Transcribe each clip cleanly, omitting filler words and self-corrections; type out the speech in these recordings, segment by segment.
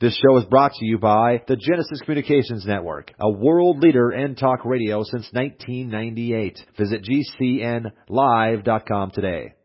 This show is brought to you by the Genesis Communications Network, a world leader in talk radio since 1998. Visit GCNlive.com today.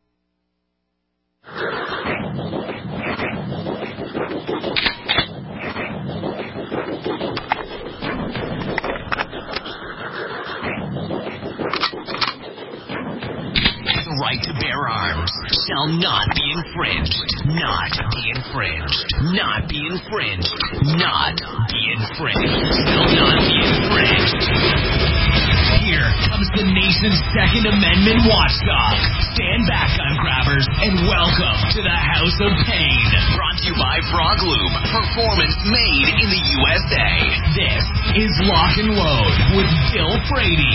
The right to bear arms shall not be infringed. Not be infringed. Not be infringed. Not be infringed. Shall not be infringed. Here comes the nation's Second Amendment watchdog. Stand back, gun grabbers, and welcome to the House of Pain. Brought to you by Frog Lube. Performance made in the USA. This is Lock and Load with Bill Frady.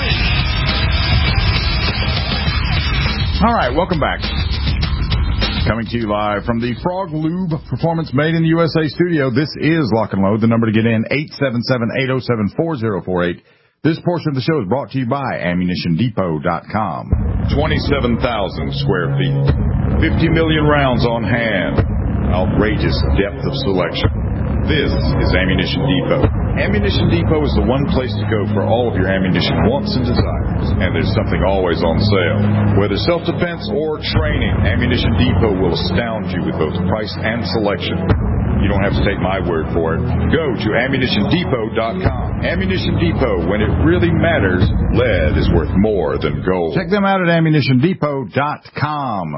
All right, welcome back. Coming to you live from the Frog Lube Performance Made in the USA studio. This is Lock and Load. The number to get in, 877-807-4048. This portion of the show is brought to you by AmmunitionDepot.com. 27,000 square feet. 50 million rounds on hand. Outrageous depth of selection. This is Ammunition Depot. Ammunition Depot is the one place to go for all of your ammunition wants and desires. And there's something always on sale. Whether self-defense or training, Ammunition Depot will astound you with both price and selection. You don't have to take my word for it. Go to AmmunitionDepot.com. Ammunition Depot, when it really matters, lead is worth more than gold. Check them out at AmmunitionDepot.com.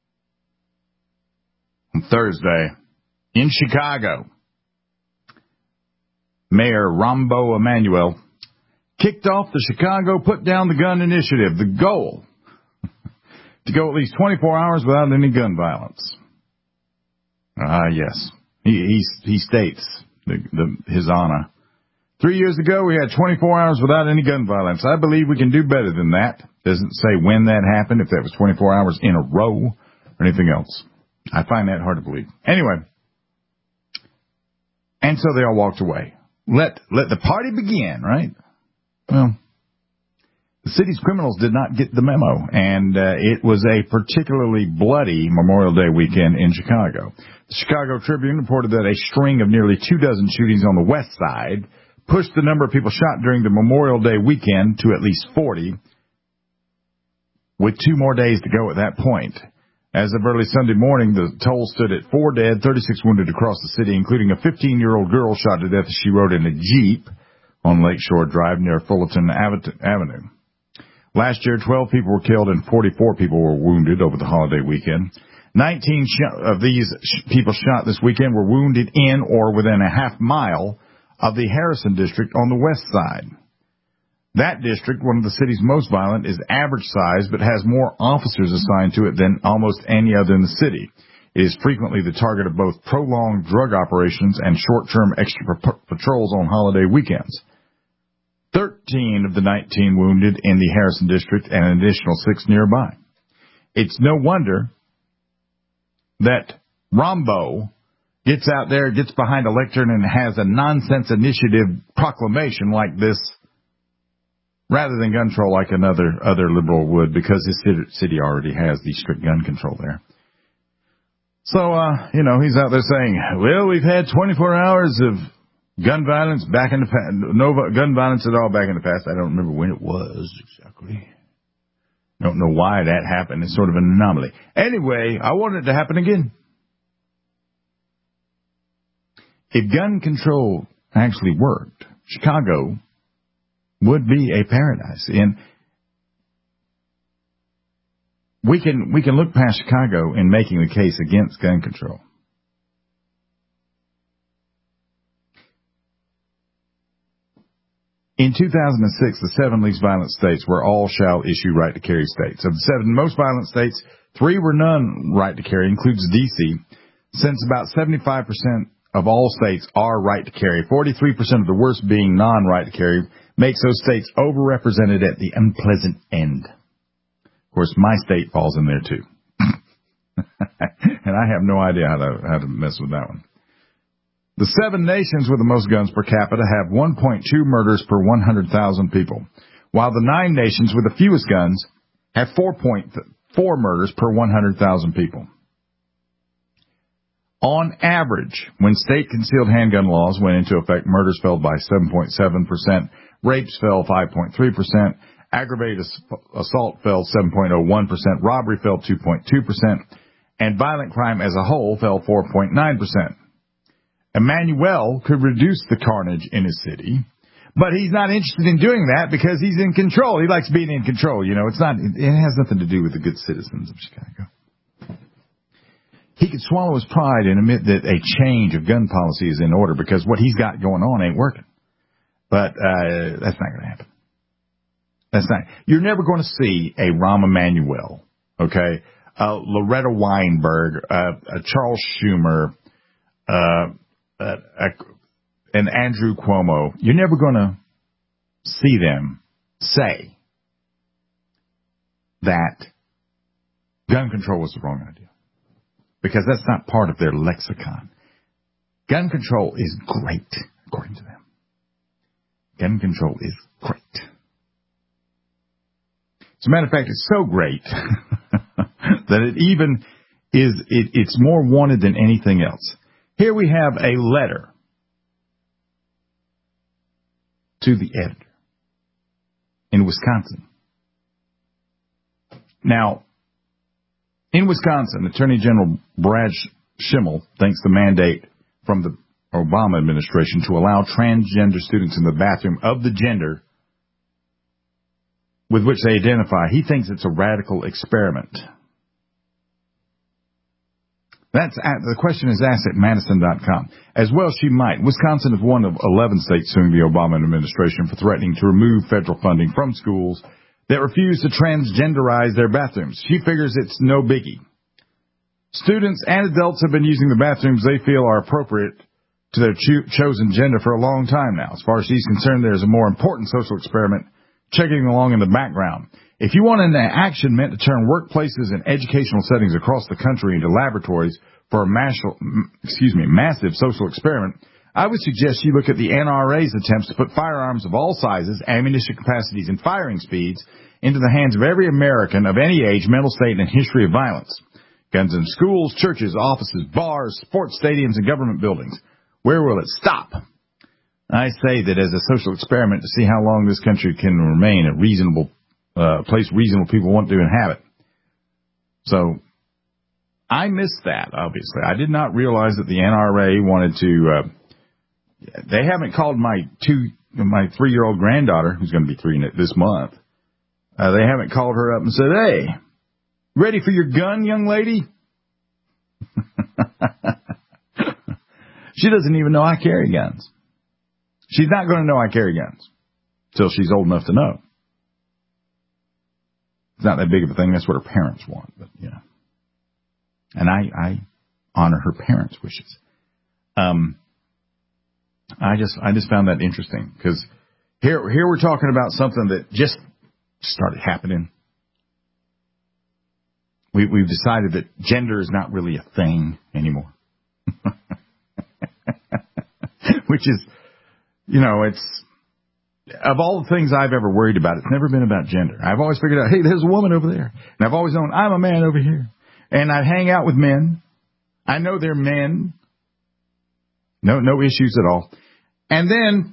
On Thursday, in Chicago, Mayor Rambo Emanuel kicked off the Chicago Put Down the Gun initiative. The goal, to go at least 24 hours without any gun violence. Yes. He states, his honor. 3 years ago, we had 24 hours without any gun violence. I believe we can do better than that. Doesn't say when that happened, if that was 24 hours in a row or anything else. I find that hard to believe. Anyway. And so they all walked away. Let the party begin, right? Well, the city's criminals did not get the memo, and it was a particularly bloody Memorial Day weekend in Chicago. The Chicago Tribune reported that a string of nearly 24 shootings on the west side pushed the number of people shot during the Memorial Day weekend to at least 40, with 2 more days to go at that point. As of early Sunday morning, the toll stood at 4 dead, 36 wounded across the city, including a 15-year-old girl shot to death as she rode in a Jeep on Lakeshore Drive near Fullerton Avenue. Last year, 12 people were killed and 44 people were wounded over the holiday weekend. 19 of these people shot this weekend were wounded in or within a half mile of the Harrison district on the west side. That district, one of the city's most violent, is average size but has more officers assigned to it than almost any other in the city. It is frequently the target of both prolonged drug operations and short-term extra patrols on holiday weekends. 13 of the 19 wounded in the Harrison district and an additional 6 nearby. It's no wonder that Rambo gets out there, gets behind a lectern, and has a nonsense initiative proclamation like this, rather than gun control like other liberal would, because his city already has the strict gun control there. So, he's out there saying, well, we've had 24 hours of gun violence back in the past. No gun violence at all back in the past. I don't remember when it was exactly. Don't know why that happened. It's sort of an anomaly. Anyway, I want it to happen again. If gun control actually worked, Chicago would be a paradise. And we can look past Chicago in making the case against gun control. In 2006, the 7 least violent states were all shall issue right to carry states. Of the 7 most violent states, 3 were none right to carry, includes D.C. Since about 75% of all states are right to carry, 43% of the worst being non-right to carry, makes those states overrepresented at the unpleasant end. Of course, my state falls in there too. And I have no idea how to mess with that one. The 7 nations with the most guns per capita have 1.2 murders per 100,000 people, while the 9 nations with the fewest guns have 4.4 murders per 100,000 people. On average, when state concealed handgun laws went into effect, murders fell by 7.7%, rapes fell 5.3%, aggravated assault fell 7.01%, robbery fell 2.2%, and violent crime as a whole fell 4.9%. Emmanuel could reduce the carnage in his city, but he's not interested in doing that because he's in control. He likes being in control. You know, it has nothing to do with the good citizens of Chicago. He could swallow his pride and admit that a change of gun policy is in order because what he's got going on ain't working. But that's not going to happen. You're never going to see a Rahm Emanuel, okay, Loretta Weinberg, Charles Schumer, and Andrew Cuomo. You're never going to see them say that gun control was the wrong idea. Because that's not part of their lexicon. Gun control is great, according to them. Gun control is great. As a matter of fact, it's so great that it even is, it's more wanted than anything else. Here we have a letter to the editor in Wisconsin. Now, in Wisconsin, Attorney General Brad Schimmel thinks the mandate from the Obama administration to allow transgender students in the bathroom of the gender with which they identify, he thinks it's a radical experiment. The question is asked at Madison.com. As well she might. Wisconsin is one of 11 states suing the Obama administration for threatening to remove federal funding from schools that refuse to transgenderize their bathrooms. She figures it's no biggie. Students and adults have been using the bathrooms they feel are appropriate to their chosen gender for a long time now. As far as she's concerned, there's a more important social experiment checking along in the background. If you want an action meant to turn workplaces and educational settings across the country into laboratories for a massive social experiment, I would suggest you look at the NRA's attempts to put firearms of all sizes, ammunition capacities, and firing speeds into the hands of every American of any age, mental state, and history of violence. Guns in schools, churches, offices, bars, sports stadiums, and government buildings. Where will it stop? I say that as a social experiment to see how long this country can remain a reasonable place reasonable people want to inhabit. So, I missed that, obviously. I did not realize that the NRA wanted to... they haven't called my 3-year-old granddaughter, who's going to be 3 this month. They haven't called her up and said, "Hey, ready for your gun, young lady?" She doesn't even know I carry guns. She's not going to know I carry guns till she's old enough to know. It's not that big of a thing. That's what her parents want, but you know. And I honor her parents' wishes. I just found that interesting because here we're talking about something that just started happening. We've decided that gender is not really a thing anymore. Which is, you know, it's, of all the things I've ever worried about, it's never been about gender. I've always figured out, hey, there's a woman over there. And I've always known I'm a man over here. And I hang out with men. I know they're men. No issues at all. And then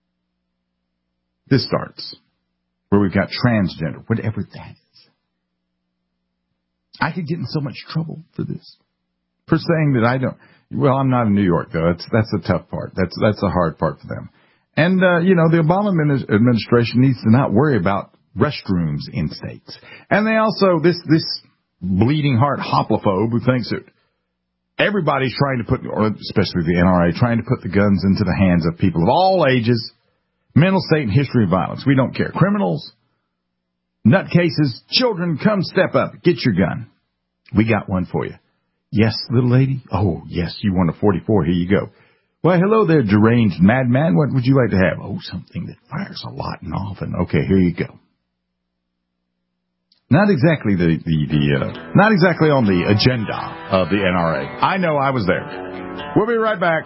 this starts where we've got transgender, whatever that is. I could get in so much trouble for this. For saying that I don't. Well, I'm not in New York, though. That's the tough part. That's the hard part for them. And, the Obama administration needs to not worry about restrooms in states. And they also, this bleeding heart hoplophobe who thinks that everybody's trying to put, or especially the NRA, trying to put the guns into the hands of people of all ages, mental state and history of violence. We don't care. Criminals, nutcases, children, come step up. Get your gun. We got one for you. Yes, little lady? Oh, yes, you want a 44. Here you go. Why, hello there, deranged madman. What would you like to have? Oh, something that fires a lot and often. Okay, here you go. Not exactly not exactly on the agenda of the NRA. I know, I was there. We'll be right back.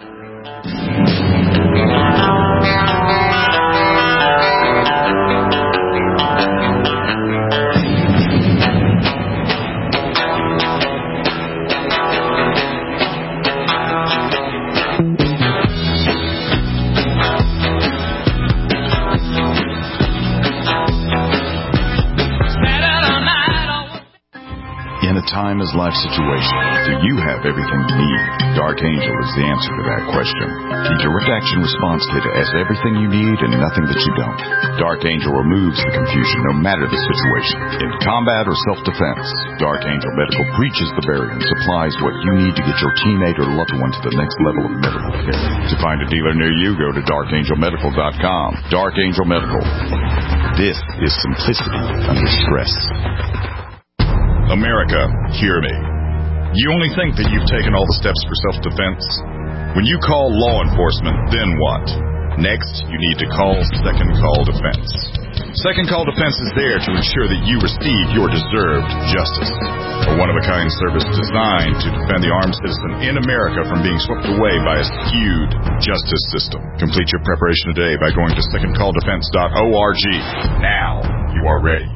time is life situation? Do you have everything you need? Dark Angel is the answer to that question. The Direct Action Response Kit has everything you need and nothing that you don't. Dark Angel removes the confusion no matter the situation. In combat or self-defense, Dark Angel Medical breaches the barrier and supplies what you need to get your teammate or loved one to the next level of medical care. To find a dealer near you, go to darkangelmedical.com. Dark Angel Medical. This is simplicity under stress. America, hear me. You only think that you've taken all the steps for self-defense? When you call law enforcement, then what? Next, you need to call Second Call Defense. Second Call Defense is there to ensure that you receive your deserved justice. A one-of-a-kind service designed to defend the armed citizen in America from being swept away by a skewed justice system. Complete your preparation today by going to secondcalldefense.org. Now you are ready.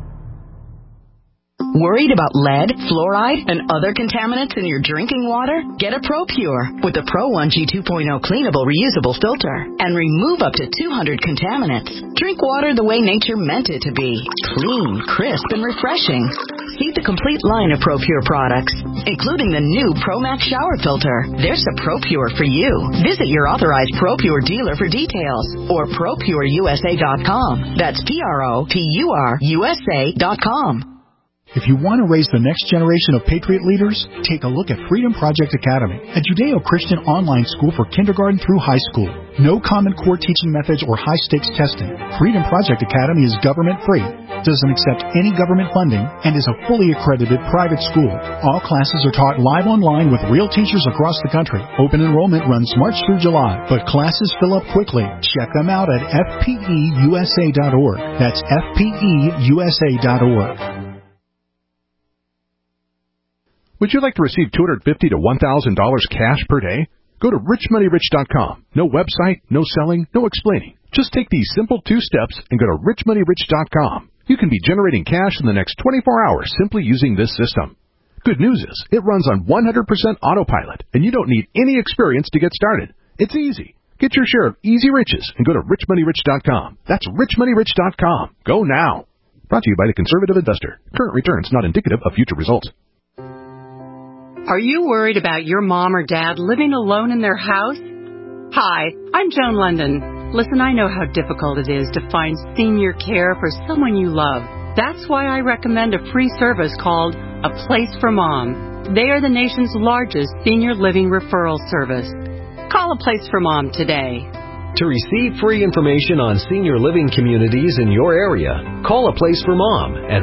Worried about lead, fluoride, and other contaminants in your drinking water? Get a ProPure with the Pro 1G 2.0 cleanable reusable filter and remove up to 200 contaminants. Drink water the way nature meant it to be. Clean, crisp, and refreshing. See the complete line of ProPure products, including the new ProMax shower filter. There's a ProPure for you. Visit your authorized ProPure dealer for details or ProPureUSA.com. That's ProPureUSA.com. If you want to raise the next generation of Patriot leaders, take a look at Freedom Project Academy, a Judeo-Christian online school for kindergarten through high school. No Common Core teaching methods or high-stakes testing. Freedom Project Academy is government-free, doesn't accept any government funding, and is a fully accredited private school. All classes are taught live online with real teachers across the country. Open enrollment runs March through July, but classes fill up quickly. Check them out at fpeusa.org. That's fpeusa.org. Would you like to receive $250 to $1,000 cash per day? Go to richmoneyrich.com. No website, no selling, no explaining. Just take these simple 2 steps and go to richmoneyrich.com. You can be generating cash in the next 24 hours simply using this system. Good news is, it runs on 100% autopilot, and you don't need any experience to get started. It's easy. Get your share of easy riches and go to richmoneyrich.com. That's richmoneyrich.com. Go now. Brought to you by the Conservative Investor. Current returns not indicative of future results. Are you worried about your mom or dad living alone in their house? Hi, I'm Joan London. Listen, I know how difficult it is to find senior care for someone you love. That's why I recommend a free service called A Place for Mom. They are the nation's largest senior living referral service. Call A Place for Mom today. To receive free information on senior living communities in your area, call A Place for Mom at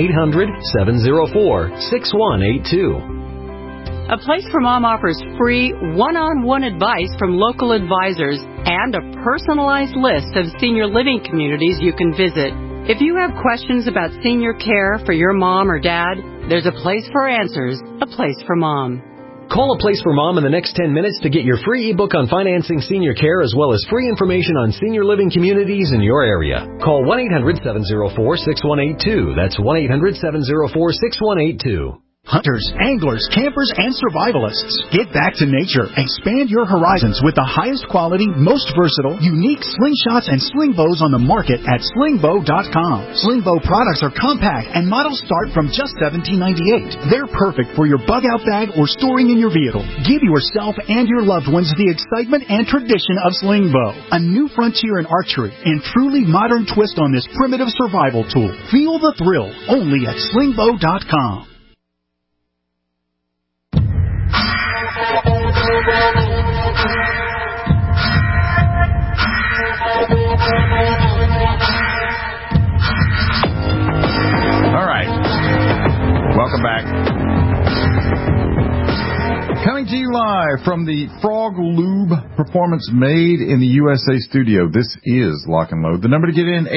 1-800-704-6182. A Place for Mom offers free one-on-one advice from local advisors and a personalized list of senior living communities you can visit. If you have questions about senior care for your mom or dad, there's a place for answers, A Place for Mom. Call A Place for Mom in the next 10 minutes to get your free ebook on financing senior care as well as free information on senior living communities in your area. Call 1-800-704-6182. That's 1-800-704-6182. Hunters, anglers, campers, and survivalists. Get back to nature. Expand your horizons with the highest quality, most versatile, unique slingshots and sling bows on the market at slingbow.com. Slingbow products are compact and models start from just $17.98. They're perfect for your bug-out bag or storing in your vehicle. Give yourself and your loved ones the excitement and tradition of Slingbow. A new frontier in archery and truly modern twist on this primitive survival tool. Feel the thrill only at slingbow.com. All right. Welcome back. Coming to you live from the Frog Lube Performance Made in the USA studio. This is Lock and Load. The number to get in,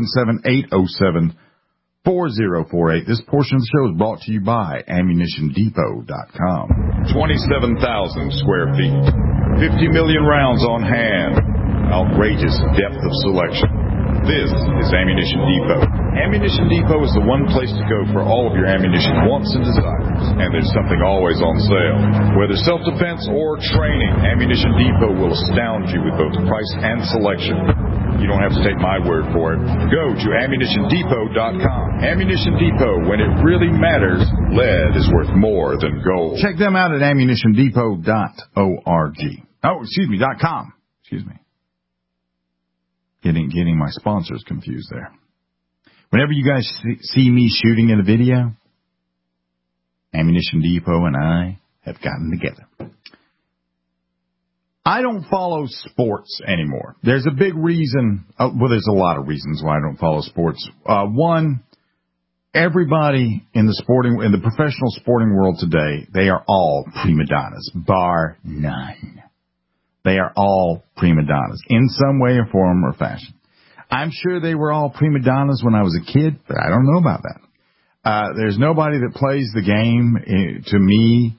877-807-4048. This portion of the show is brought to you by AmmunitionDepot.com. 27,000 square feet. 50 million rounds on hand. Outrageous depth of selection. This is Ammunition Depot. Ammunition Depot is the one place to go for all of your ammunition wants and desires. firearms, and there's something always on sale. Whether self-defense or training, Ammunition Depot will astound you with both price and selection. You don't have to take my word for it. Go to AmmunitionDepot.com. Ammunition Depot, when it really matters, lead is worth more than gold. Check them out at AmmunitionDepot.org. .com. Excuse me. Getting my sponsors confused there. Whenever you guys see me shooting in a video, Ammunition Depot and I have gotten together. I don't follow sports anymore. There's a big reason. Well, there's a lot of reasons why I don't follow sports. One, everybody in the professional sporting world today, they are all prima donnas, bar none. They are all prima donnas in some way or form or fashion. I'm sure they were all prima donnas when I was a kid, but I don't know about that. There's nobody that plays the game to me,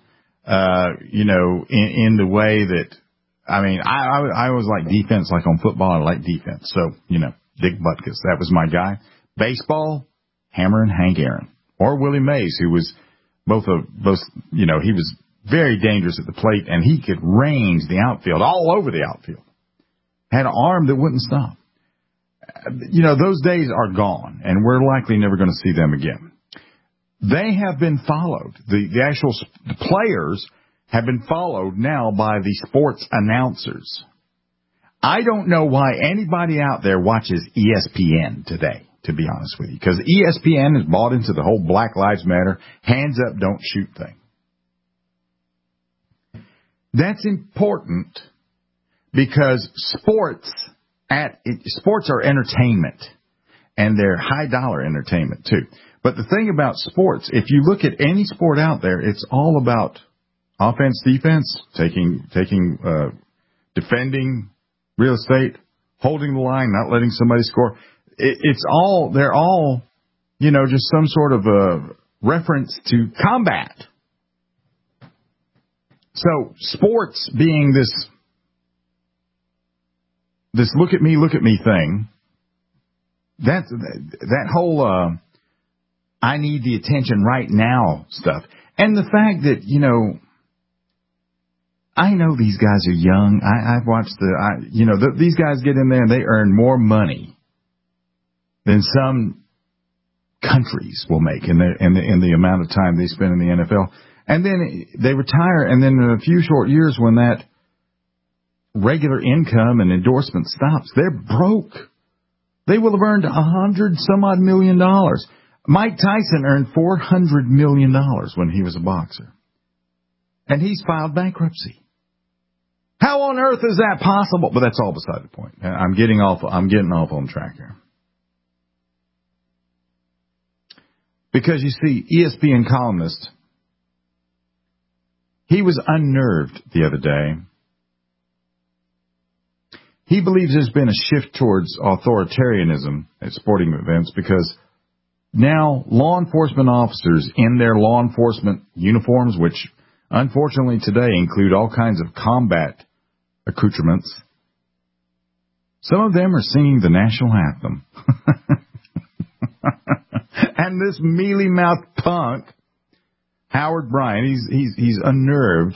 in the way that, I mean, I always like defense, like on football, I like defense. So, Dick Butkus, that was my guy. Baseball, Hammer and Hank Aaron. Or Willie Mays, who was he was very dangerous at the plate, and he could range the outfield, all over the outfield. Had an arm that wouldn't stop. Those days are gone, and we're likely never going to see them again. They have been followed. The actual players have been followed now by the sports announcers. I don't know why anybody out there watches ESPN today, to be honest with you, because ESPN has bought into the whole Black Lives Matter, hands up, don't shoot thing. That's important because sports are entertainment, and they're high-dollar entertainment, too. But the thing about sports, if you look at any sport out there, it's all about offense, defense, defending real estate, holding the line, not letting somebody score. They're all, just some sort of a reference to combat. So sports being this look at me thing, that whole I need the attention right now stuff. And the fact that, I know these guys are young. I've watched these guys get in there and they earn more money than some countries will make in the amount of time they spend in the NFL. And then they retire, and then in a few short years when that regular income and endorsement stops, they're broke. They will have earned $100-some-odd million. Mike Tyson earned $400 million when he was a boxer. And he's filed bankruptcy. How on earth is that possible? But that's all beside the point. I'm getting off on track here. Because you see, ESPN columnist, he was unnerved the other day. He believes there's been a shift towards authoritarianism at sporting events because now law enforcement officers in their law enforcement uniforms, which unfortunately today include all kinds of combat accoutrements, some of them are singing the national anthem. And this mealy-mouthed punk, Howard Bryan, he's unnerved.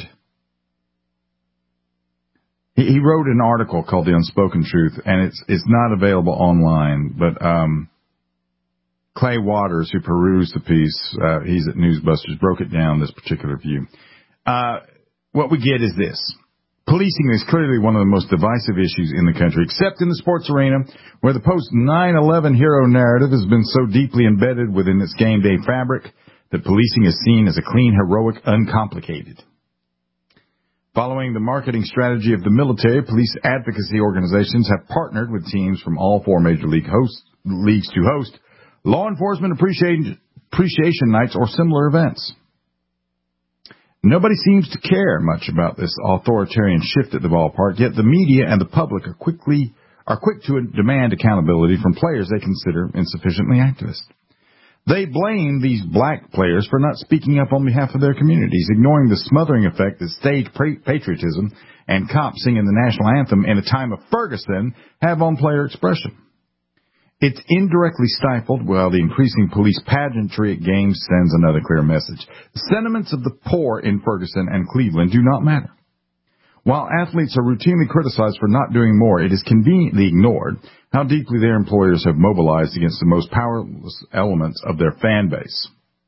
He wrote an article called The Unspoken Truth, and it's not available online, but Clay Waters, who perused the piece, he's at Newsbusters, broke it down, this particular view. What we get is this. Policing is clearly one of the most divisive issues in the country, except in the sports arena, where the post-9/11 hero narrative has been so deeply embedded within its game day fabric that policing is seen as a clean, heroic, uncomplicated. Following the marketing strategy of the military, police advocacy organizations have partnered with teams from all four major leagues to host law enforcement appreciation nights or similar events. Nobody seems to care much about this authoritarian shift at the ballpark, yet the media and the public are quick to demand accountability from players they consider insufficiently activist. They blame these black players for not speaking up on behalf of their communities, ignoring the smothering effect that stage patriotism and cops singing the national anthem in a time of Ferguson have on player expression. It's indirectly stifled, while the increasing police pageantry at games sends another clear message. The sentiments of the poor in Ferguson and Cleveland do not matter. While athletes are routinely criticized for not doing more, it is conveniently ignored how deeply their employers have mobilized against the most powerless elements of their fan base.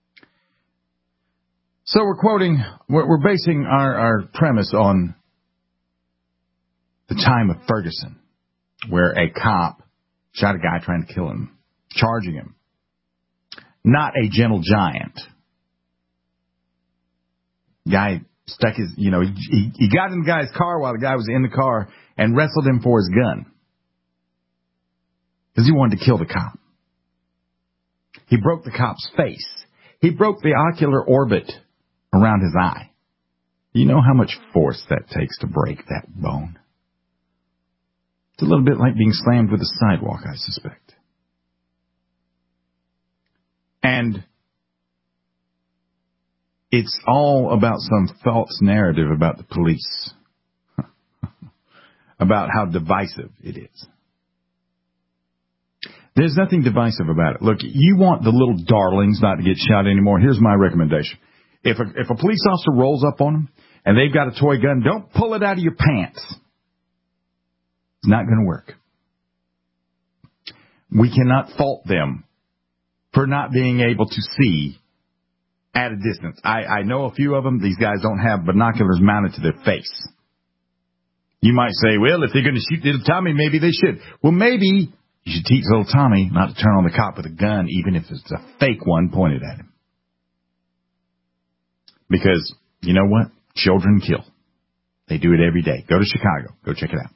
So we're basing our premise on the time of Ferguson, where a cop shot a guy trying to kill him, charging him. Not a gentle giant. Guy stuck his, he got in the guy's car while the guy was in the car and wrestled him for his gun. Because he wanted to kill the cop. He broke the cop's face. He broke the ocular orbit around his eye. You know how much force that takes to break that bone? It's a little bit like being slammed with a sidewalk, I suspect. And it's all about some false narrative about the police. About how divisive it is. There's nothing divisive about it. Look, you want the little darlings not to get shot anymore. Here's my recommendation. If a police officer rolls up on them and they've got a toy gun, don't pull it out of your pants. It's not going to work. We cannot fault them for not being able to see at a distance. I know a few of them. These guys don't have binoculars mounted to their face. You might say, well, if they're going to shoot little Tommy, maybe they should. Well, maybe you should teach little Tommy not to turn on the cop with a gun, even if it's a fake one pointed at him. Because, you know what? Children kill. They do it every day. Go to Chicago. Go check it out.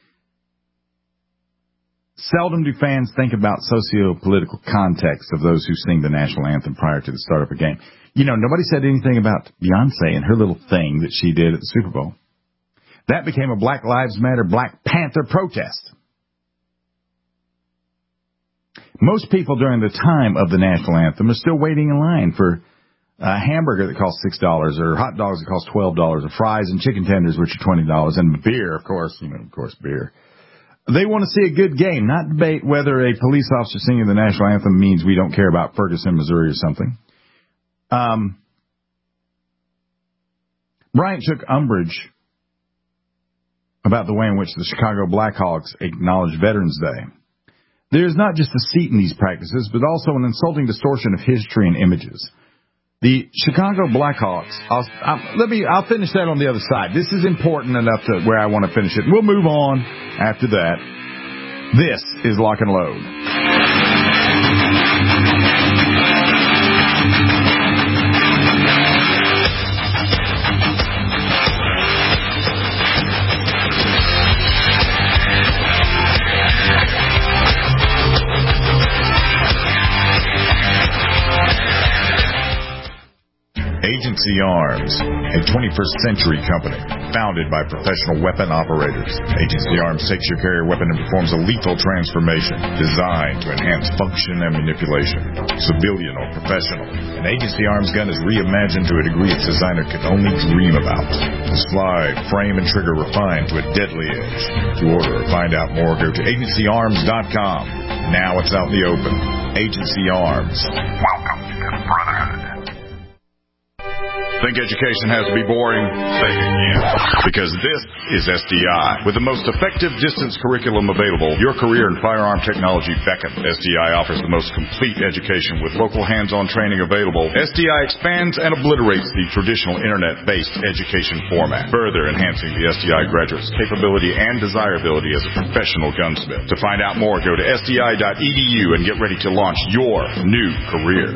Seldom do fans think about socio-political context of those who sing the national anthem prior to the start of a game. Nobody said anything about Beyonce and her little thing that she did at the Super Bowl. That became a Black Lives Matter Black Panther protest. Most people during the time of the national anthem are still waiting in line for a hamburger that costs $6, or hot dogs that cost $12, or fries and chicken tenders, which are $20, and beer, of course, beer. They want to see a good game, not debate whether a police officer singing the national anthem means we don't care about Ferguson, Missouri, or something. Bryant took umbrage about the way in which the Chicago Blackhawks acknowledged Veterans Day. There's not just deceit in these practices, but also an insulting distortion of history and images. The Chicago Blackhawks, I'll finish that on the other side. This is important enough to where I want to finish it. We'll move on after that. This is Lock and Load. Agency Arms, a 21st century company founded by professional weapon operators. Agency Arms takes your carrier weapon and performs a lethal transformation designed to enhance function and manipulation. Civilian or professional, an Agency Arms gun is reimagined to a degree its designer could only dream about. The slide, frame, and trigger refined to a deadly edge. To order or find out more, go to agencyarms.com. Now it's out in the open. Agency Arms. Welcome to the Brotherhood. Think education has to be boring? Say it again. Because this is SDI. With the most effective distance curriculum available, your career in firearm technology beckons. SDI offers the most complete education with local hands-on training available. SDI expands and obliterates the traditional internet-based education format, further enhancing the SDI graduate's capability and desirability as a professional gunsmith. To find out more, go to sdi.edu and get ready to launch your new career.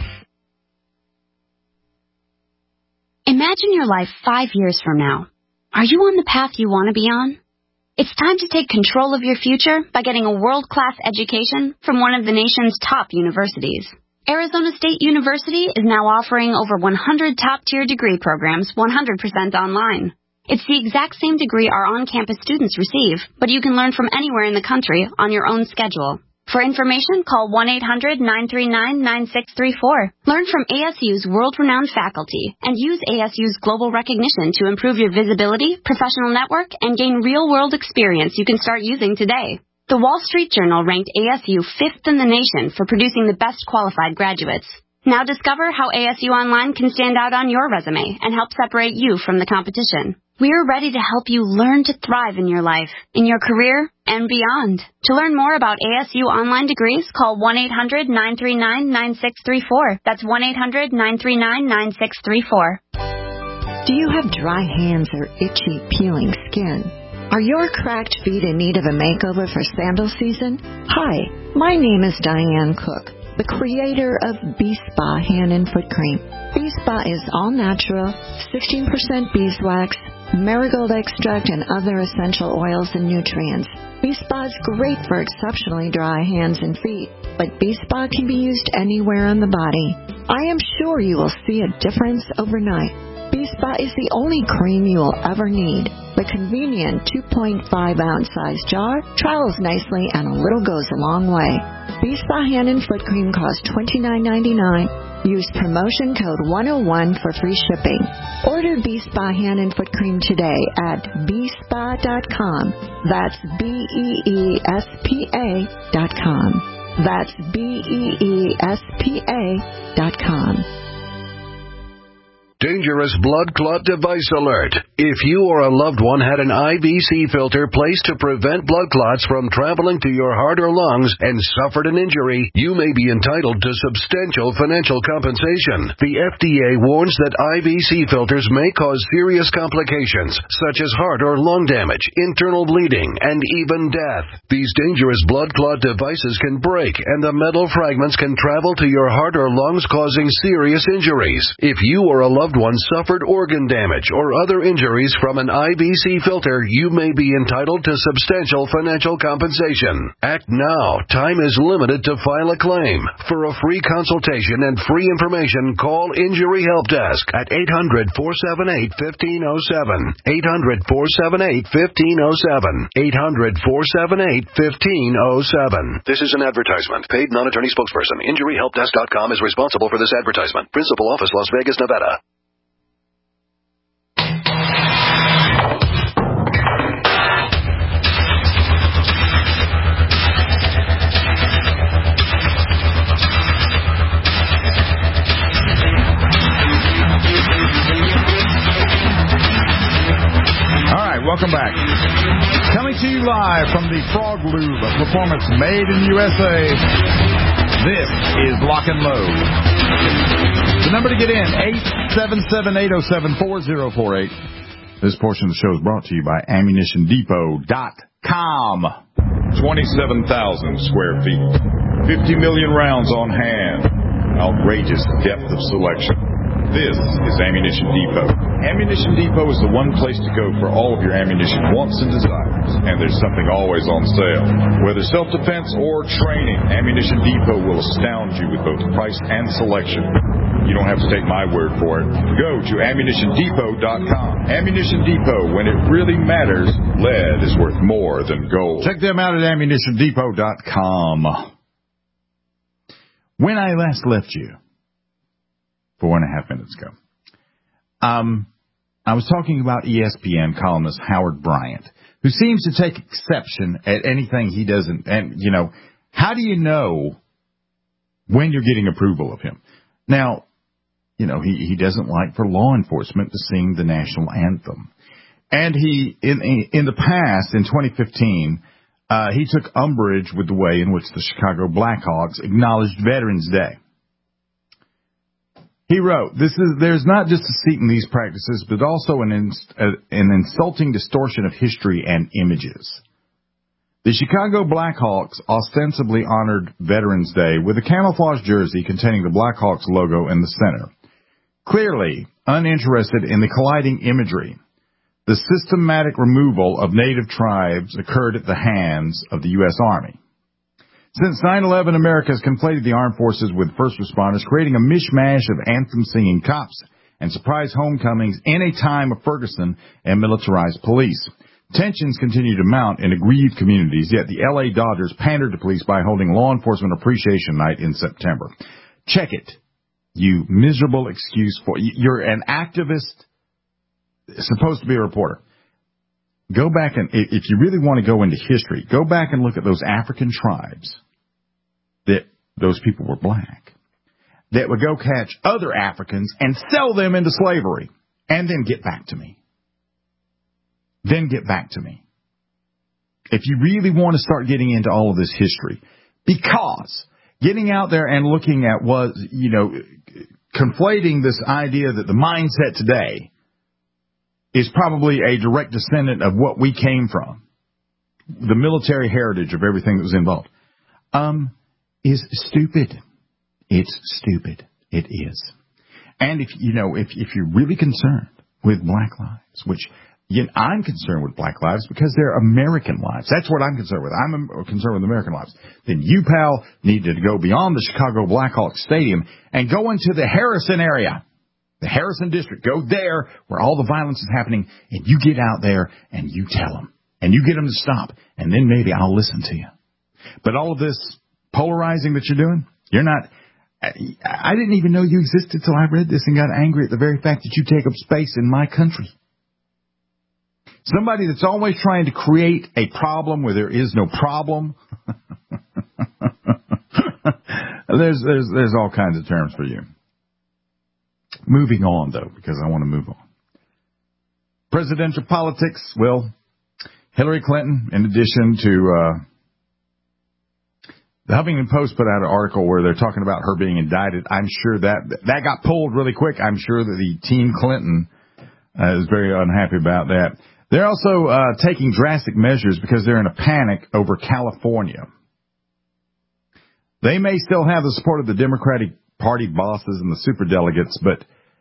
Imagine your life 5 years from now. Are you on the path you want to be on? It's time to take control of your future by getting a world-class education from one of the nation's top universities. Arizona State University is now offering over 100 top-tier degree programs 100% online. It's the exact same degree our on-campus students receive, but you can learn from anywhere in the country on your own schedule. For information, call 1-800-939-9634. Learn from ASU's world-renowned faculty and use ASU's global recognition to improve your visibility, professional network, and gain real-world experience you can start using today. The Wall Street Journal ranked ASU 5th in the nation for producing the best qualified graduates. Now discover how ASU Online can stand out on your resume and help separate you from the competition. We're ready to help you learn to thrive in your life, in your career, and beyond. To learn more about ASU Online degrees, call 1-800-939-9634. That's 1-800-939-9634. Do you have dry hands or itchy, peeling skin? Are your cracked feet in need of a makeover for sandal season? Hi, my name is Diane Cook, the creator of B-Spa Hand and Foot Cream. B-Spa is all natural, 16% beeswax, marigold extract, and other essential oils and nutrients. B-Spa is great for exceptionally dry hands and feet, but B-Spa can be used anywhere on the body. I am sure you will see a difference overnight. B-Spa is the only cream you will ever need. The convenient 2.5-ounce size jar travels nicely and a little goes a long way. B-Spa Hand and Foot Cream costs $29.99. Use promotion code 101 for free shipping. Order B-Spa Hand and Foot Cream today at bspa.com. That's BEESPA.com. That's BEESPA.com. Dangerous blood clot device alert. If you or a loved one had an IVC filter placed to prevent blood clots from traveling to your heart or lungs and suffered an injury, you may be entitled to substantial financial compensation. The FDA warns that IVC filters may cause serious complications, such as heart or lung damage, internal bleeding, and even death. These dangerous blood clot devices can break, and the metal fragments can travel to your heart or lungs, causing serious injuries. If you or a loved one suffered organ damage or other injuries from an IVC filter, you may be entitled to substantial financial compensation. Act now. Time is limited to file a claim. For a free consultation and free information, call Injury Help Desk at 800-478-1507. 800-478-1507. 800-478-1507. This is an advertisement. Paid non-attorney spokesperson. InjuryHelpDesk.com is responsible for this advertisement. Principal office, Las Vegas, Nevada. Welcome back. Coming to you live from the Frog Lube, a performance made in USA. This is Lock and Load. The number to get in, 877-807-4048. This portion of the show is brought to you by AmmunitionDepot.com. 27,000 square feet. 50 million rounds on hand. Outrageous depth of selection. This is Ammunition Depot. Ammunition Depot is the one place to go for all of your ammunition wants and desires. And there's something always on sale. Whether self-defense or training, Ammunition Depot will astound you with both price and selection. You don't have to take my word for it. Go to AmmunitionDepot.com. Ammunition Depot, when it really matters, lead is worth more than gold. Check them out at AmmunitionDepot.com. When I last left you, 4.5 minutes ago, I was talking about ESPN columnist Howard Bryant, who seems to take exception at anything he doesn't. And, you know, how do you know when you're getting approval of him? Now, you know, he doesn't like for law enforcement to sing the national anthem. And he, in the past, in 2015, he took umbrage with the way in which the Chicago Blackhawks acknowledged Veterans Day. He wrote, there's not just deceit in these practices, but also an insulting distortion of history and images. The Chicago Blackhawks ostensibly honored Veterans Day with a camouflage jersey containing the Blackhawks logo in the center. Clearly uninterested in the colliding imagery, the systematic removal of native tribes occurred at the hands of the U.S. Army. Since 9/11, America has conflated the armed forces with first responders, creating a mishmash of anthem-singing cops and surprise homecomings in a time of Ferguson and militarized police. Tensions continue to mount in aggrieved communities, yet the L.A. Dodgers pandered to police by holding Law Enforcement Appreciation Night in September. Check it, you miserable excuse for... You're an activist, supposed to be a reporter. Go back and, if you really want to go into history, go back and look at those African tribes that those people were black, that would go catch other Africans and sell them into slavery, and then get back to me. Then get back to me. If you really want to start getting into all of this history, because getting out there and looking at what, conflating this idea that the mindset today is probably a direct descendant of what we came from, the military heritage of everything that was involved, is stupid. It's stupid. It is. And if you're really concerned with black lives, which I'm concerned with black lives because they're American lives. That's what I'm concerned with. I'm concerned with American lives. Then you, pal, need to go beyond the Chicago Blackhawks Stadium and go into the Harrison area, the Harrison district. Go there where all the violence is happening, and you get out there and you tell them, and you get them to stop, and then maybe I'll listen to you. But all of this polarizing that you're doing, you're not. I didn't even know you existed till I read this and got angry at the very fact that you take up space in my country. Somebody that's always trying to create a problem where there is no problem. There's all kinds of terms for you. Moving on, though, because I want to move on. Presidential politics. Well, Hillary Clinton, in addition to the Huffington Post put out an article where they're talking about her being indicted. I'm sure that got pulled really quick. I'm sure that the Team Clinton is very unhappy about that. They're also taking drastic measures because they're in a panic over California. They may still have the support of the Democratic Party bosses and the superdelegates, but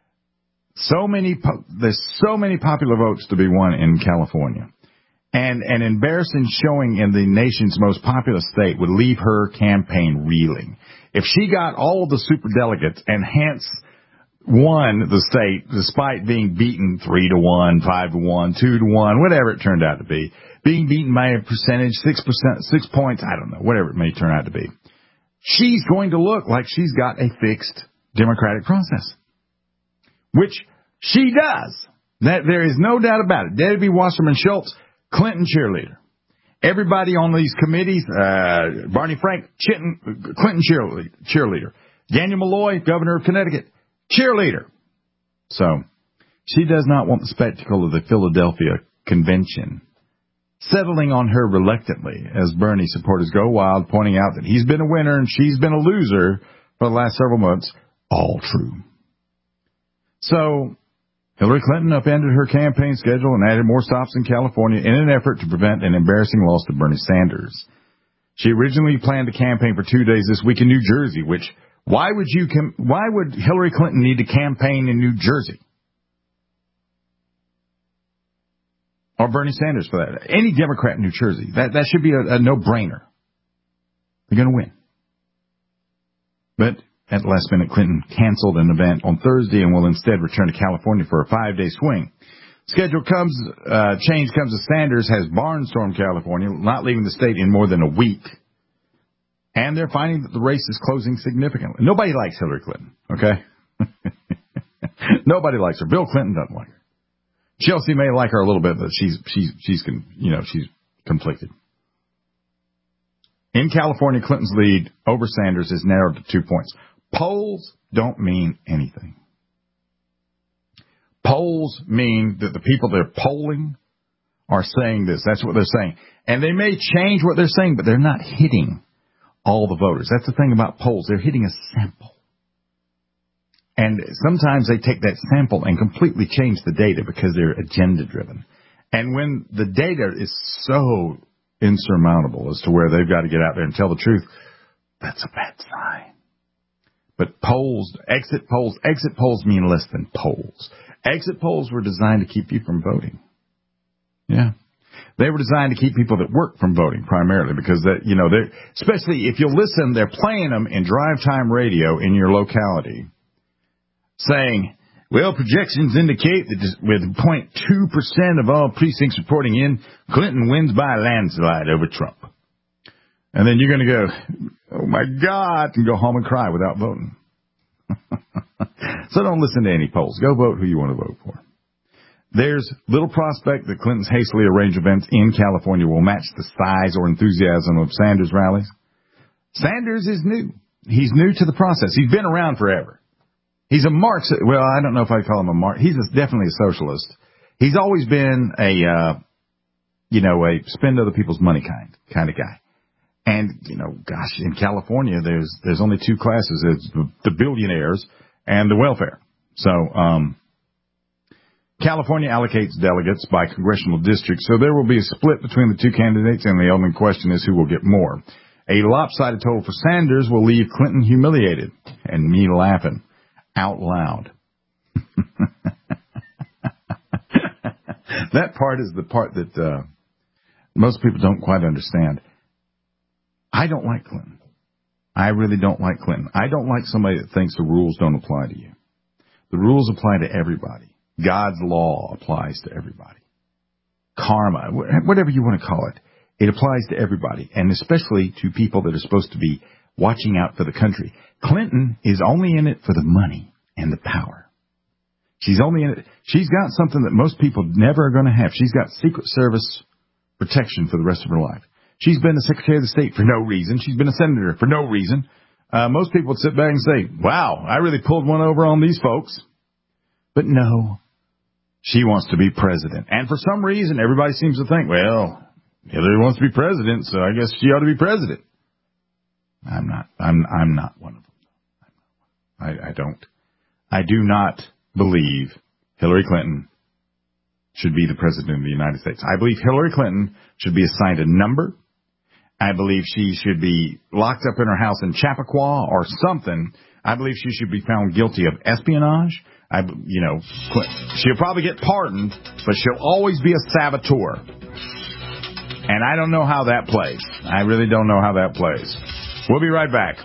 there's so many popular votes to be won in California. And an embarrassing showing in the nation's most populous state would leave her campaign reeling. If she got all of the superdelegates and hence won the state despite being beaten 3-1, 5-1, 2-1, whatever it turned out to be, being beaten by a percentage, 6%, 6 points, I don't know, whatever it may turn out to be, she's going to look like she's got a fixed democratic process, which she does. That there is no doubt about it. Debbie Wasserman Schultz, Clinton cheerleader. Everybody on these committees, Barney Frank, Clinton cheerleader. Daniel Malloy, governor of Connecticut, cheerleader. So, she does not want the spectacle of the Philadelphia convention settling on her reluctantly as Bernie supporters go wild, pointing out that he's been a winner and she's been a loser for the last several months. All true. So, Hillary Clinton upended her campaign schedule and added more stops in California in an effort to prevent an embarrassing loss to Bernie Sanders. She originally planned to campaign for 2 days this week in New Jersey, which, why would Hillary Clinton need to campaign in New Jersey? Or Bernie Sanders for that. Any Democrat in New Jersey. That should be a no-brainer. They're going to win. But at the last minute, Clinton canceled an event on Thursday and will instead return to California for a 5-day swing. Change comes as Sanders has barnstormed California, not leaving the state in more than a week. And they're finding that the race is closing significantly. Nobody likes Hillary Clinton, okay? Nobody likes her. Bill Clinton doesn't like her. Chelsea may like her a little bit, but she's conflicted. In California, Clinton's lead over Sanders is narrowed to 2 points. Polls don't mean anything. Polls mean that the people they're polling are saying this. That's what they're saying. And they may change what they're saying, but they're not hitting all the voters. That's the thing about polls. They're hitting a sample. And sometimes they take that sample and completely change the data because they're agenda-driven. And when the data is so insurmountable as to where they've got to get out there and tell the truth, that's a bad sign. But exit polls mean less than polls. Exit polls were designed to keep you from voting. Yeah. They were designed to keep people that work from voting primarily because especially if you listen, they're playing them in drive time radio in your locality saying, well, projections indicate that with 0.2% of all precincts reporting in, Clinton wins by a landslide over Trump. And then you're going to go, oh, my God, and go home and cry without voting. So don't listen to any polls. Go vote who you want to vote for. There's little prospect that Clinton's hastily arranged events in California will match the size or enthusiasm of Sanders' rallies. Sanders is new. He's new to the process. He's been around forever. He's a Marxist. Well, I don't know if I'd call him a Marxist. He's definitely a socialist. He's always been a spend other people's money kind of guy. And, in California, there's only two classes. It's the billionaires and the welfare. So, California allocates delegates by congressional district, so there will be a split between the two candidates, and the only question is who will get more. A lopsided total for Sanders will leave Clinton humiliated and me laughing out loud. That part is the part that most people don't quite understand. I don't like Clinton. I really don't like Clinton. I don't like somebody that thinks the rules don't apply to you. The rules apply to everybody. God's law applies to everybody. Karma, whatever you want to call it, it applies to everybody, and especially to people that are supposed to be watching out for the country. Clinton is only in it for the money and the power. She's only in it. She's got something that most people never are going to have. She's got Secret Service protection for the rest of her life. She's been the Secretary of the State for no reason. She's been a senator for no reason. Most people would sit back and say, wow, I really pulled one over on these folks. But no, she wants to be president. And for some reason, everybody seems to think, well, Hillary wants to be president, so I guess she ought to be president. I'm not one of them. I do not believe Hillary Clinton should be the president of the United States. I believe Hillary Clinton should be assigned a number. I believe she should be locked up in her house in Chappaqua or something. I believe she should be found guilty of espionage. She'll probably get pardoned, but she'll always be a saboteur. And I don't know how that plays. I really don't know how that plays. We'll be right back.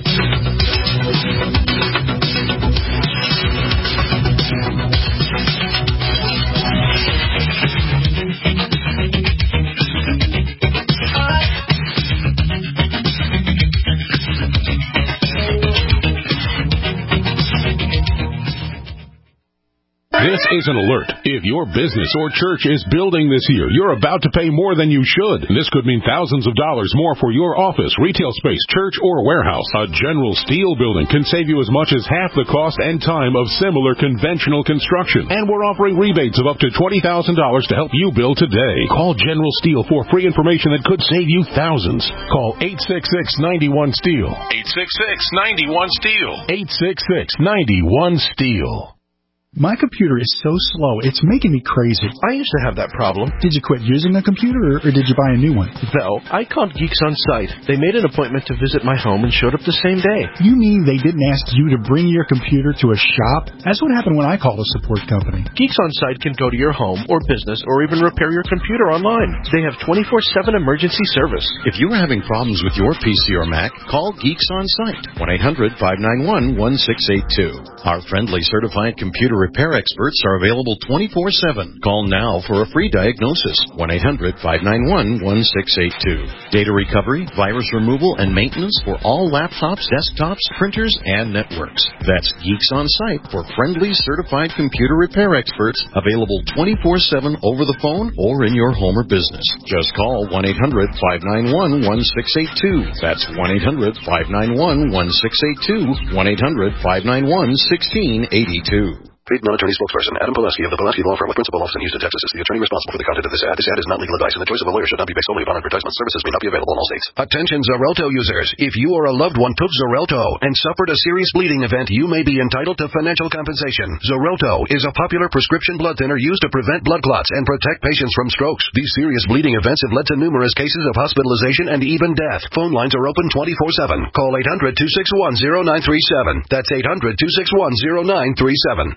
This is an alert. If your business or church is building this year, you're about to pay more than you should. This could mean thousands of dollars more for your office, retail space, church, or warehouse. A General Steel building can save you as much as half the cost and time of similar conventional construction. And we're offering rebates of up to $20,000 to help you build today. Call General Steel for free information that could save you thousands. Call 866-91-STEEL. 866-91-STEEL. 866-91-STEEL. My computer is so slow, it's making me crazy. I used to have that problem. Did you quit using the computer, or did you buy a new one? No, I called Geeks On Site. They made an appointment to visit my home and showed up the same day. You mean they didn't ask you to bring your computer to a shop? That's what happened when I called a support company. Geeks On Site can go to your home or business or even repair your computer online. They have 24/7 emergency service. If you are having problems with your PC or Mac, call Geeks On Site. 1-800-591-1682. Our friendly certified computer repair experts are available 24/7. Call now for a free diagnosis. 1-800-591-1682. Data recovery, virus removal, and maintenance for all laptops, desktops, printers, and networks. That's Geeks On Site for friendly certified computer repair experts, available 24/7 over the phone or in your home or business. Just call 1-800-591-1682. That's 1-800-591-1682. 1-800-591-1682. Paid non-attorney spokesperson Adam Pulaski of the Pulaski Law Firm with principal office in Houston, Texas is the attorney responsible for the content of this ad. This ad is not legal advice, and the choice of a lawyer should not be based solely upon advertisement. Services may not be available in all states. Attention Xarelto users. If you or a loved one took Xarelto and suffered a serious bleeding event, you may be entitled to financial compensation. Xarelto is a popular prescription blood thinner used to prevent blood clots and protect patients from strokes. These serious bleeding events have led to numerous cases of hospitalization and even death. Phone lines are open 24/7. Call 800-261-0937. That's 800-261-0937.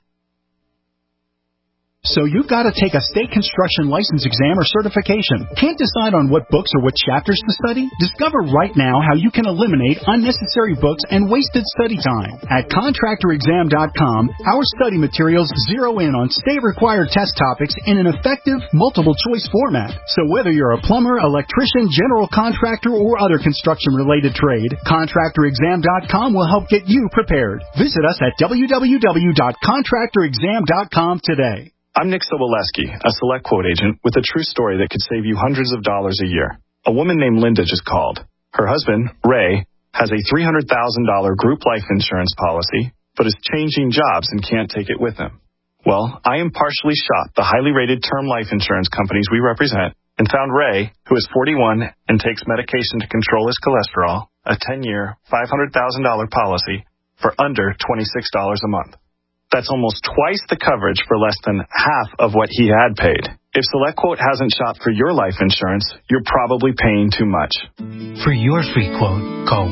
So you've got to take a state construction license exam or certification. Can't decide on what books or what chapters to study? Discover right now how you can eliminate unnecessary books and wasted study time. At contractorexam.com, our study materials zero in on state-required test topics in an effective, multiple-choice format. So whether you're a plumber, electrician, general contractor, or other construction-related trade, contractorexam.com will help get you prepared. Visit us at www.contractorexam.com today. I'm Nick Soboleski, a Select Quote agent with a true story that could save you hundreds of dollars a year. A woman named Linda just called. Her husband, Ray, has a $300,000 group life insurance policy, but is changing jobs and can't take it with him. Well, I impartially shot the highly rated term life insurance companies we represent and found Ray, who is 41 and takes medication to control his cholesterol, a 10-year, $500,000 policy for under $26 a month. That's almost twice the coverage for less than half of what he had paid. If SelectQuote hasn't shopped for your life insurance, you're probably paying too much. For your free quote, call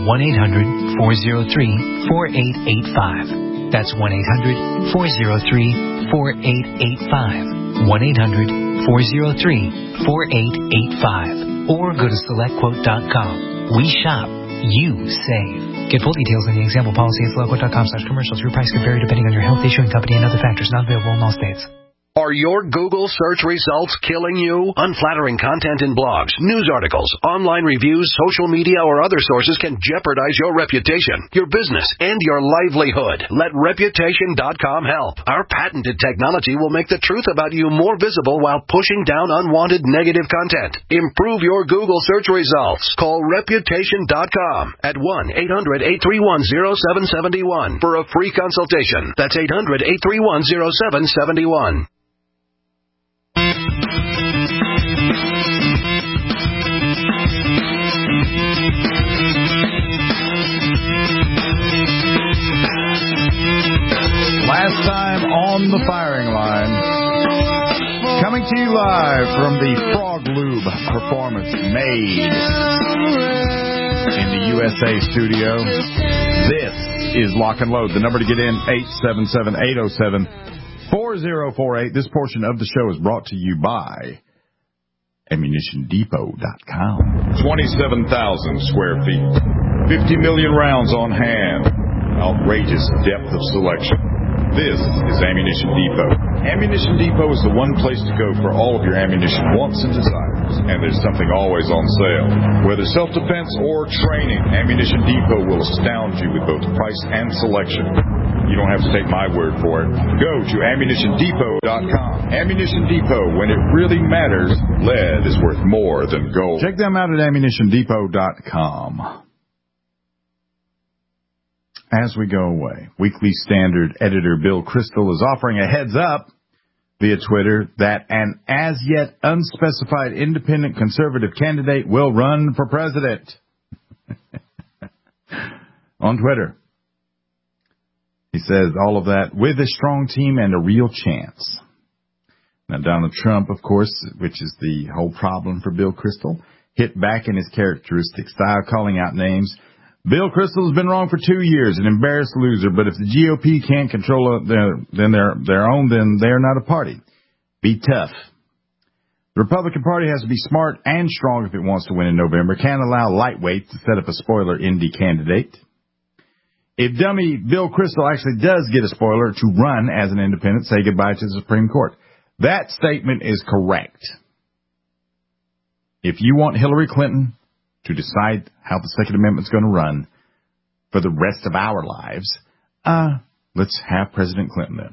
1-800-403-4885. That's 1-800-403-4885. 1-800-403-4885. Or go to SelectQuote.com. We shop. You save. Get full details in the example policy at SelectQuote.com/commercials. Your price can vary depending on your health, issuing company, and other factors. Not available in all states. Are your Google search results killing you? Unflattering content in blogs, news articles, online reviews, social media, or other sources can jeopardize your reputation, your business, and your livelihood. Let Reputation.com help. Our patented technology will make the truth about you more visible while pushing down unwanted negative content. Improve your Google search results. Call Reputation.com at 1-800-831-0771 for a free consultation. That's 800-831-0771. Last time on the firing line, coming to you live from the Frog Lube Performance Made in the USA studio. This is Lock and Load. The number to get in, 877-807-4048. This portion of the show is brought to you by AmmunitionDepot.com. 27,000 square feet, 50 million rounds on hand, outrageous depth of selection. This is Ammunition Depot. Ammunition Depot is the one place to go for all of your ammunition wants and desires. And there's something always on sale. Whether self-defense or training, Ammunition Depot will astound you with both price and selection. You don't have to take my word for it. Go to AmmunitionDepot.com. Ammunition Depot, when it really matters, lead is worth more than gold. Check them out at AmmunitionDepot.com. As we go away, Weekly Standard editor Bill Kristol is offering a heads up via Twitter that an as-yet unspecified independent conservative candidate will run for president. On Twitter. He says all of that with a strong team and a real chance. Now, Donald Trump, of course, which is the whole problem for Bill Kristol, hit back in his characteristic style, calling out names. Bill Kristol has been wrong for 2 years, an embarrassed loser, but if the GOP can't control their own, then they're not a party. Be tough. The Republican Party has to be smart and strong if it wants to win in November. Can't allow lightweight to set up a spoiler indie candidate. If dummy Bill Kristol actually does get a spoiler to run as an independent, say goodbye to the Supreme Court. That statement is correct. If you want Hillary Clinton to decide how the Second Amendment's going to run for the rest of our lives, let's have President Clinton then.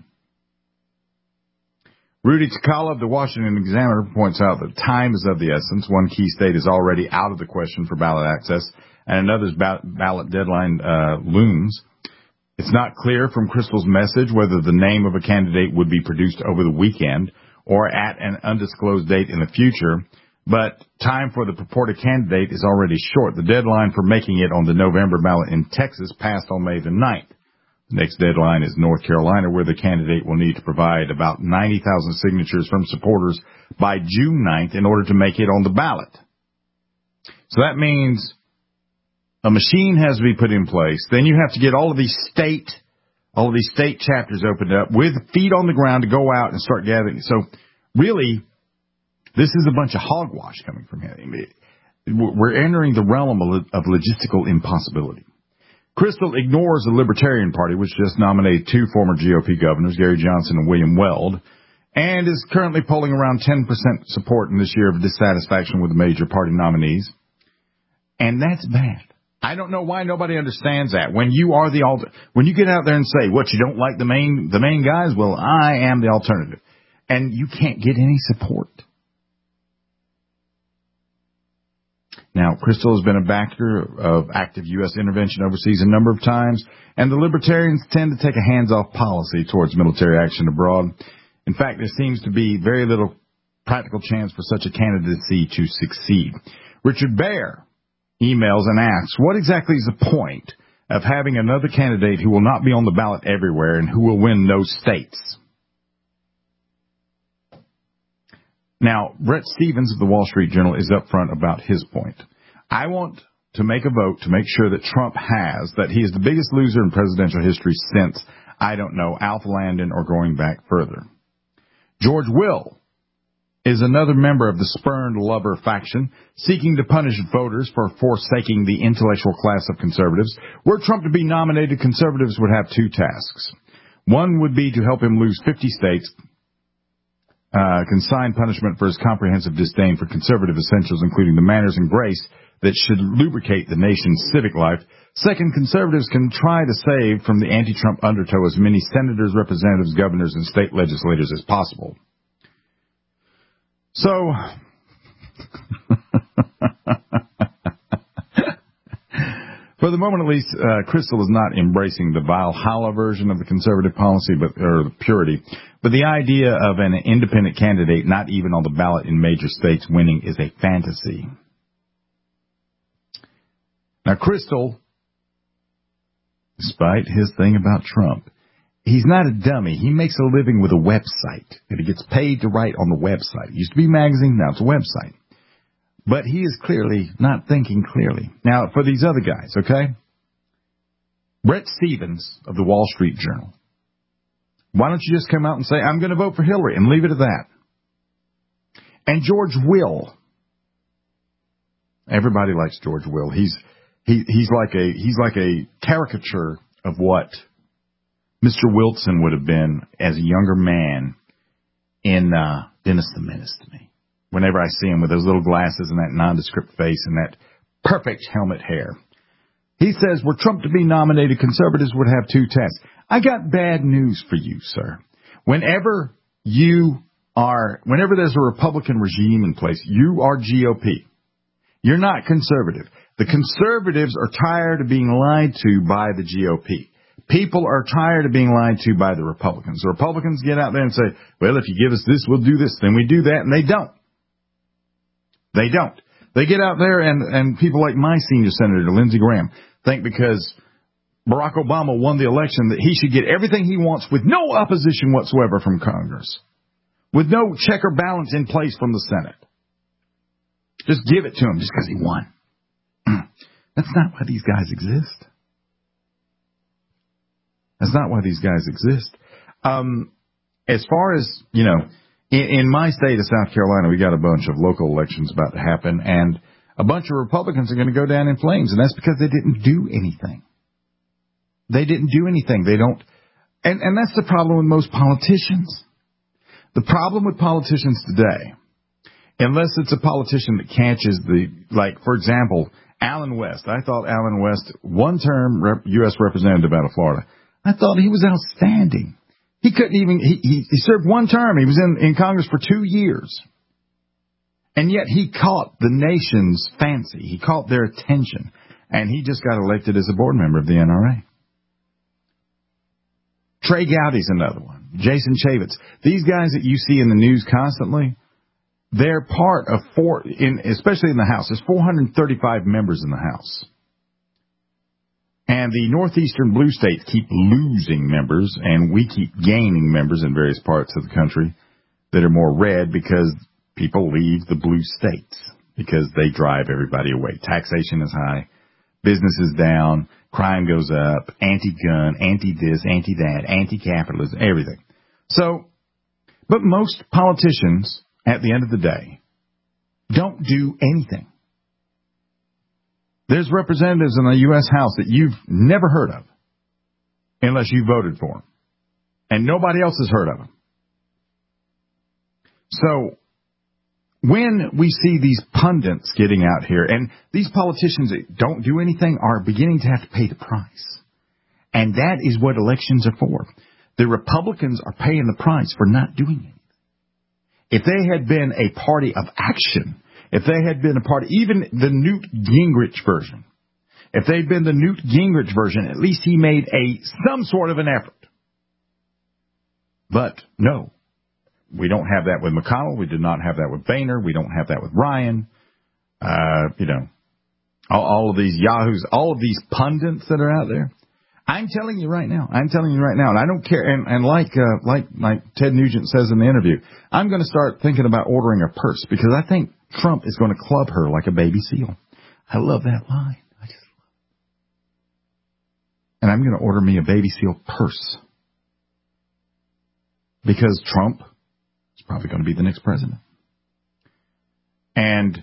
Rudy Takala of the Washington Examiner points out that time is of the essence. One key state is already out of the question for ballot access, and another's ballot deadline looms. It's not clear from Kristol's message whether the name of a candidate would be produced over the weekend or at an undisclosed date in the future, but time for the purported candidate is already short. The deadline for making it on the November ballot in Texas passed on May the 9th. The next deadline is North Carolina, where the candidate will need to provide about 90,000 signatures from supporters by June 9th in order to make it on the ballot. So that means a machine has to be put in place. Then you have to get all of these state chapters opened up with feet on the ground to go out and start gathering. So really, this is a bunch of hogwash coming from him. We're entering the realm of logistical impossibility. Kristol ignores the Libertarian Party, which just nominated 2 former GOP governors, Gary Johnson and William Weld, and is currently polling around 10% support in this year of dissatisfaction with the major party nominees. And that's bad. I don't know why nobody understands that. When you are when you get out there and say, what, you don't like the main guys? Well, I am the alternative. and you can't get any support. Now, Crystal has been a backer of active U.S. intervention overseas a number of times, and the Libertarians tend to take a hands-off policy towards military action abroad. In fact, there seems to be very little practical chance for such a candidacy to succeed. Richard Baer emails and asks, what exactly is the point of having another candidate who will not be on the ballot everywhere and who will win no states? Now, Brett Stevens of the Wall Street Journal is upfront about his point. I want to make a vote to make sure that Trump that he is the biggest loser in presidential history since, I don't know, Alpha Landon or going back further. George Will is another member of the spurned lover faction, seeking to punish voters for forsaking the intellectual class of conservatives. Were Trump to be nominated, conservatives would have two tasks. One would be to help him lose 50 states, consign punishment for his comprehensive disdain for conservative essentials, including the manners and grace that should lubricate the nation's civic life. Second, conservatives can try to save from the anti-Trump undertow as many senators, representatives, governors, and state legislators as possible. So, for the moment at least, Crystal is not embracing the Valhalla version of the conservative policy, or the purity. But the idea of an independent candidate not even on the ballot in major states winning is a fantasy. Now, Crystal, despite his thing about Trump, he's not a dummy. He makes a living with a website, and he gets paid to write on the website. It used to be a magazine, now it's a website. But he is clearly not thinking clearly. Now, for these other guys, okay? Brett Stevens of the Wall Street Journal. Why don't you just come out and say, I'm going to vote for Hillary, and leave it at that? And George Will. Everybody likes George Will. He's like a caricature of what Mr. Wilson would have been as a younger man in Dennis the Menace to me. Whenever I see him with those little glasses and that nondescript face and that perfect helmet hair. He says, were Trump to be nominated, conservatives would have two tasks. I got bad news for you, sir. Whenever there's a Republican regime in place, you are GOP. You're not conservative. The conservatives are tired of being lied to by the GOP. People are tired of being lied to by the Republicans. The Republicans get out there and say, well, if you give us this, we'll do this. Then we do that. And they don't. They don't. They get out there and people like my senior senator, Lindsey Graham, think because Barack Obama won the election that he should get everything he wants with no opposition whatsoever from Congress, with no check or balance in place from the Senate. Just give it to him just because he won. That's not why these guys exist. That's not why these guys exist. As far as, in my state of South Carolina, we got a bunch of local elections about to happen, and a bunch of Republicans are going to go down in flames, and that's because they didn't do anything. They didn't do anything. They don't, and that's the problem with most politicians. The problem with politicians today, unless it's a politician that catches for example, Alan West. I thought Alan West, one-term U.S. representative out of Florida, I thought he was outstanding. He couldn't even, he served one term. He was in Congress for 2 years. And yet he caught the nation's fancy. He caught their attention. And he just got elected as a board member of the NRA. Trey Gowdy's another one. Jason Chaffetz. These guys that you see in the news constantly, they're part of especially in the House. There's 435 members in the House. And the northeastern blue states keep losing members, and we keep gaining members in various parts of the country that are more red because people leave the blue states because they drive everybody away. Taxation is high, business is down, crime goes up, anti-gun, anti-this, anti-that, anti-capitalism, everything. So, but most politicians, at the end of the day, don't do anything. There's representatives in the U.S. House that you've never heard of unless you voted for them. And nobody else has heard of them. So when we see these pundits getting out here, and these politicians that don't do anything are beginning to have to pay the price. And that is what elections are for. The Republicans are paying the price for not doing it. If they had been a party of action, if they had been a party, even the Newt Gingrich version, if they'd been the Newt Gingrich version, at least he made some sort of an effort. But no, we don't have that with McConnell. We did not have that with Boehner. We don't have that with Ryan. All of these yahoos, all of these pundits that are out there. I'm telling you right now, and I don't care. And like Ted Nugent says in the interview, I'm going to start thinking about ordering a purse because I think Trump is going to club her like a baby seal. I love that line. I just love it. And I'm going to order me a baby seal purse because Trump is probably going to be the next president. And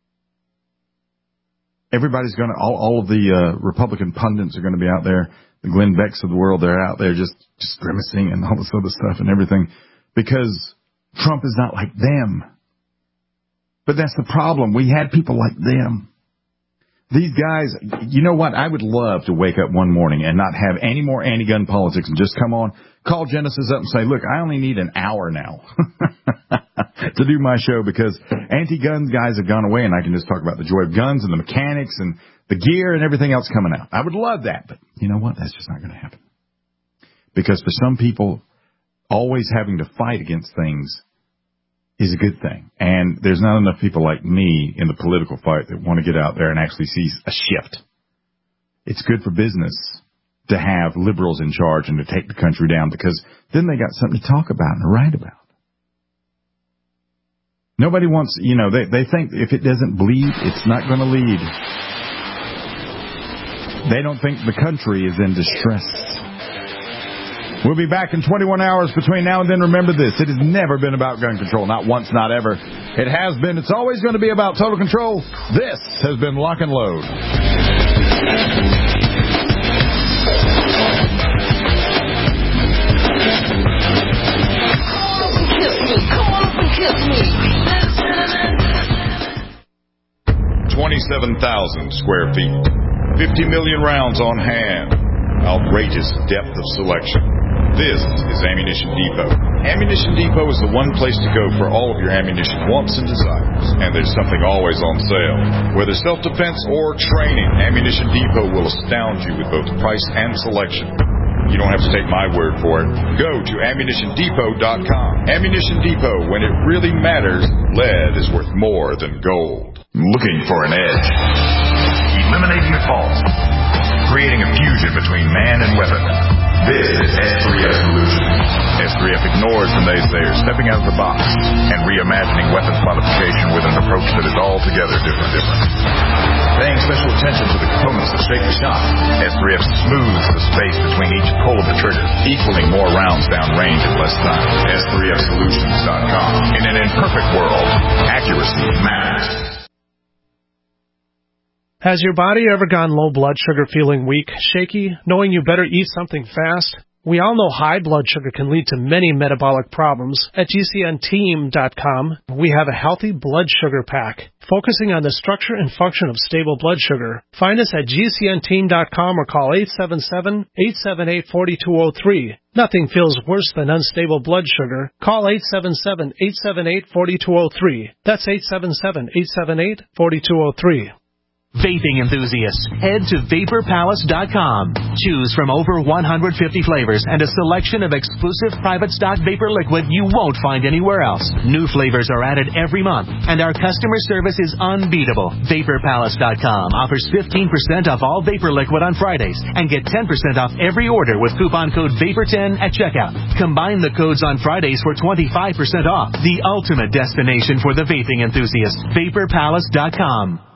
everybody's going to, all of the Republican pundits are going to be out there. The Glenn Becks of the world, they're out there just grimacing and all this other stuff and everything because Trump is not like them. But that's the problem. We had people like them. These guys, you know what? I would love to wake up one morning and not have any more anti-gun politics and just come on, call Genesis up and say, look, I only need an hour now to do my show because anti-gun guys have gone away and I can just talk about the joy of guns and the mechanics and the gear and everything else coming out. I would love that. But you know what? That's just not going to happen. Because for some people, always having to fight against things is a good thing. And there's not enough people like me in the political fight that want to get out there and actually see a shift. It's good for business to have liberals in charge and to take the country down because then they got something to talk about and to write about. Nobody wants, they think if it doesn't bleed, it's not going to lead. They don't think the country is in distress. We'll be back in 21 hours between now and then. Remember this, it has never been about gun control. Not once, not ever. It has been. It's always going to be about total control. This has been Lock and Load. Come on and kiss me. 27,000 square feet. 50 million rounds on hand. Outrageous depth of selection. This is Ammunition Depot. Ammunition Depot is the one place to go for all of your ammunition wants and desires. And there's something always on sale. Whether self-defense or training, Ammunition Depot will astound you with both price and selection. You don't have to take my word for it. Go to AmmunitionDepot.com. Ammunition Depot, when it really matters, lead is worth more than gold. Looking for an edge. Eliminating the fault. Creating a fusion between man and weapon. This is S3F Solutions. S3F ignores the naysayers, stepping out of the box and reimagining weapons modification with an approach that is altogether different. Paying special attention to the components that shake the shot, S3F smooths the space between each pull of the trigger, equaling more rounds downrange in less time. S3FSolutions.com. In an imperfect world, accuracy matters. Has your body ever gone low blood sugar, feeling weak, shaky, knowing you better eat something fast? We all know high blood sugar can lead to many metabolic problems. At GCNteam.com, we have a healthy blood sugar pack, focusing on the structure and function of stable blood sugar. Find us at GCNteam.com or call 877-878-4203. Nothing feels worse than unstable blood sugar. Call 877-878-4203. That's 877-878-4203. Vaping enthusiasts, head to VaporPalace.com. Choose from over 150 flavors and a selection of exclusive private stock vapor liquid you won't find anywhere else. New flavors are added every month, and our customer service is unbeatable. VaporPalace.com offers 15% off all vapor liquid on Fridays and get 10% off every order with coupon code VAPOR10 at checkout. Combine the codes on Fridays for 25% off. The ultimate destination for the vaping enthusiast. VaporPalace.com.